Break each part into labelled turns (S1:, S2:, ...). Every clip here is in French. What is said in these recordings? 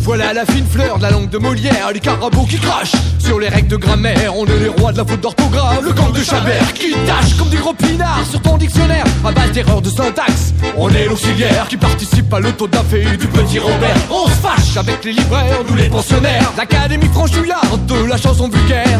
S1: Voilà la fine fleur de la langue de Molière, les carabos qui crachent sur les règles de grammaire. On est les rois de la faute d'orthographe, le gang de Chabert qui tâche comme des gros pinards sur ton dictionnaire à base d'erreurs de syntaxe. On est l'auxiliaire qui participe à l'autodafé du petit Robert. On se fâche avec les libraires, nous les pensionnaires, l'Académie franchouillarde de la chanson vulgaire.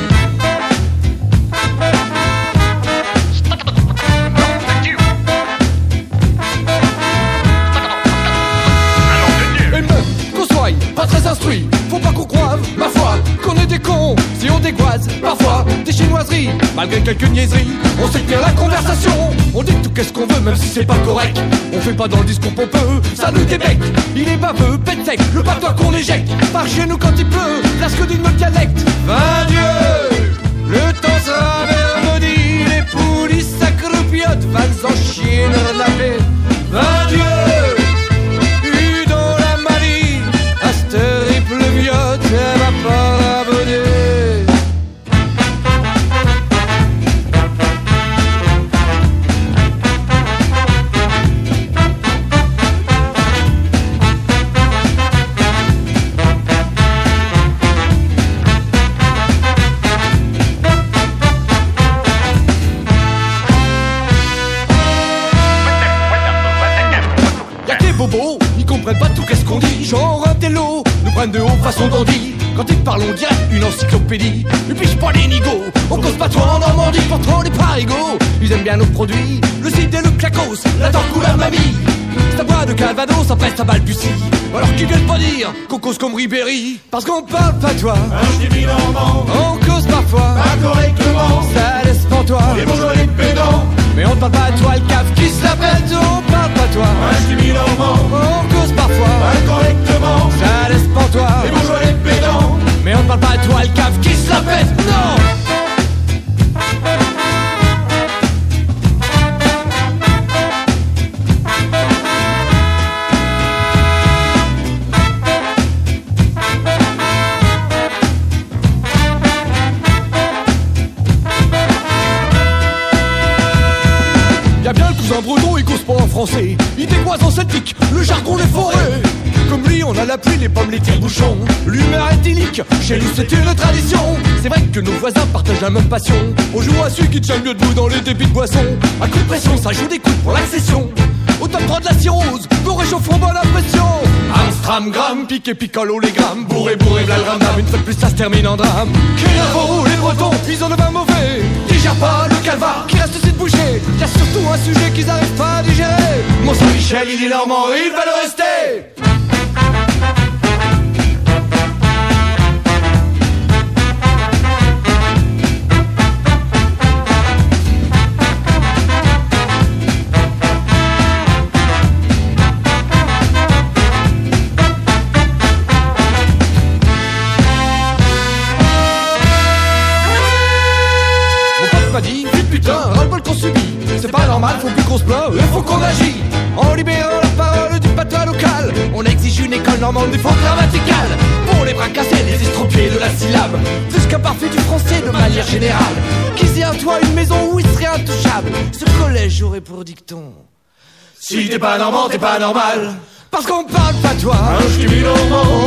S1: Pas très instruit, faut pas qu'on croive, ma foi, qu'on est des cons si on dégoise parfois des chinoiseries. Malgré quelques niaiseries, on sait tenir la conversation. On dit tout qu'est-ce qu'on veut, même si c'est pas correct. On fait pas dans le discours pompeux, ça nous débecque. Il est baveux, pète sec, le patois qu'on éjecte par chez nous quand il pleut, place que d'une notre dialecte. Va Dieu, le temps sera maudit, les poulies s'accroupiotent, vannes en chien navet. Va Dieu, elle va pas abonner. Y'a que les bobos, ils comprennent pas tout qu'est-ce qu'on dit. Genre un télo, nous prennent de haut façon dandy. Quand ils parlent on dirait une encyclopédie. Ils pichent pas les nigauds, on cause pas toi en Normandie. Pourtant les parigots, ils aiment bien nos produits. Le cidre et le clacos, la dent couleur mamie. C'est à bois de Calvados, ça peste à balbutie. Alors qu'ils viennent pas dire qu'on cause comme Ribéry. Parce qu'on parle pas toi, on cause parfois pas correctement, ça laisse pantois les bourgeois les pédants. Mais on parle pas à toi le caf qui se la pète. On parle pas toi, on cause parfois pas correctement, ça laisse pantois les bourgeois les pédants. Mais on parle pas à toi le caf qui se la pète. Non. Un breton il cause pas en français, il dégoise en celtique, le jargon des forêts. Comme lui on a la pluie, les pommes, les tire-bouchons. L'humeur idyllique, chez nous c'est une tradition. C'est vrai que nos voisins partagent la même passion. On joue à celui qui tient mieux debout dans les débits de boissons. À coup de pression ça joue des coups pour l'accession. Au top 3 de la cirrhose, nous réchauffons bonne impression. Amstram, gramme, piqué, picolo, les grammes. Bourré, bourré, v'là le ramdam, une fois de plus ça se termine en drame. Kénavo, les bretons, ils ont le vin mauvais. Digère pas le calva, qui reste aussi de boucher. Y'a surtout un sujet qu'ils arrivent pas à digérer. Mon Saint-Michel, il est normand, il va le rester. M'a dit, putain, ras-le-bol qu'on subit. C'est pas normal, faut plus qu'on se plaint, il faut qu'on agit. En libérant la parole du patois local, on exige une école normande des fautes grammaticales. Pour les bras cassés, les estropiés de la syllabe, plus qu'un parfait du français de manière générale. Qu'ils aient un toit, une maison où il serait intouchable. Ce collège aurait pour dicton: si t'es pas normand, t'es pas normal. Parce qu'on parle pas toi, un ch'ti normand,